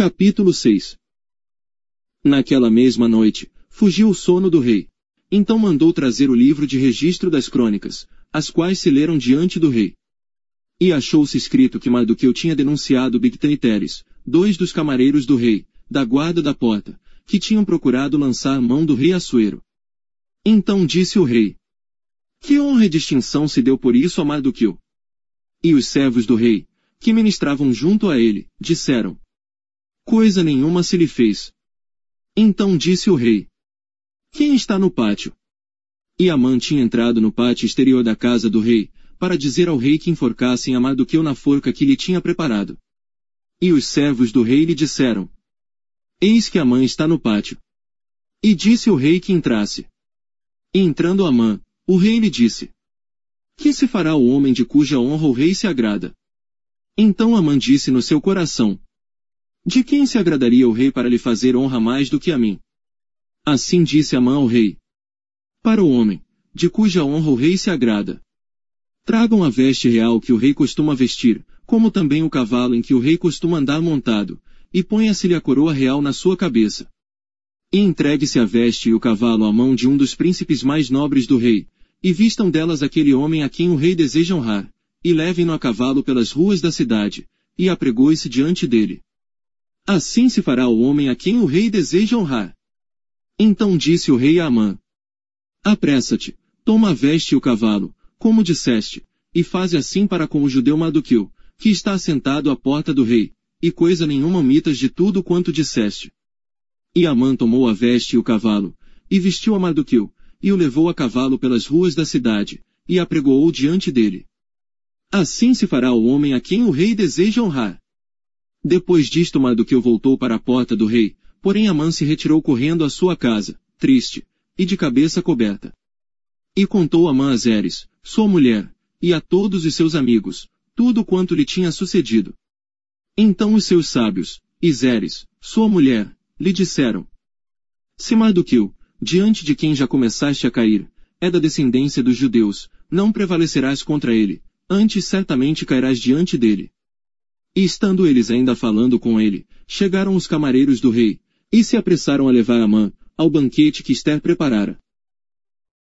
Capítulo 6. Naquela mesma noite, fugiu o sono do rei. Então mandou trazer o livro de registro das crônicas, as quais se leram diante do rei. E achou-se escrito que Mardoqueu tinha denunciado Bigtã e Teres, 2 dos camareiros do rei, da guarda da porta, que tinham procurado lançar mão do rei Assuero. Então disse o rei: que honra e distinção se deu por isso a Mardoqueu? E os servos do rei, que ministravam junto a ele, disseram: coisa nenhuma se lhe fez. Então disse o rei: quem está no pátio? E Amã tinha entrado no pátio exterior da casa do rei, para dizer ao rei que enforcassem a Mardoqueu na forca que lhe tinha preparado. E os servos do rei lhe disseram: eis que Amã está no pátio. E disse o rei que entrasse. E entrando Amã, o rei lhe disse: que se fará o homem de cuja honra o rei se agrada? Então Amã disse no seu coração: de quem se agradaria o rei para lhe fazer honra mais do que a mim? Assim disse Amã ao rei: para o homem, de cuja honra o rei se agrada. Tragam a veste real que o rei costuma vestir, como também o cavalo em que o rei costuma andar montado, e ponha-se-lhe a coroa real na sua cabeça. E entregue-se a veste e o cavalo à mão de um dos príncipes mais nobres do rei, e vistam delas aquele homem a quem o rei deseja honrar, e levem-no a cavalo pelas ruas da cidade, e apregoe-se diante dele. Assim se fará o homem a quem o rei deseja honrar. Então disse o rei a Amã: apressa-te, toma a veste e o cavalo, como disseste, e faze assim para com o judeu Mardoqueu, que está assentado à porta do rei, e coisa nenhuma omitas de tudo quanto disseste. E Amã tomou a veste e o cavalo, e vestiu a Mardoqueu, e o levou a cavalo pelas ruas da cidade, e apregoou diante dele. Assim se fará o homem a quem o rei deseja honrar. Depois disto Mardoqueu voltou para a porta do rei, porém Amã se retirou correndo à sua casa, triste, e de cabeça coberta. E contou Amã a Zeres, sua mulher, e a todos os seus amigos, tudo quanto lhe tinha sucedido. Então os seus sábios, e Zeres, sua mulher, lhe disseram: se Mardoqueu, diante de quem já começaste a cair, é da descendência dos judeus, não prevalecerás contra ele, antes certamente cairás diante dele. E estando eles ainda falando com ele, chegaram os camareiros do rei, e se apressaram a levar Amã, ao banquete que Ester preparara.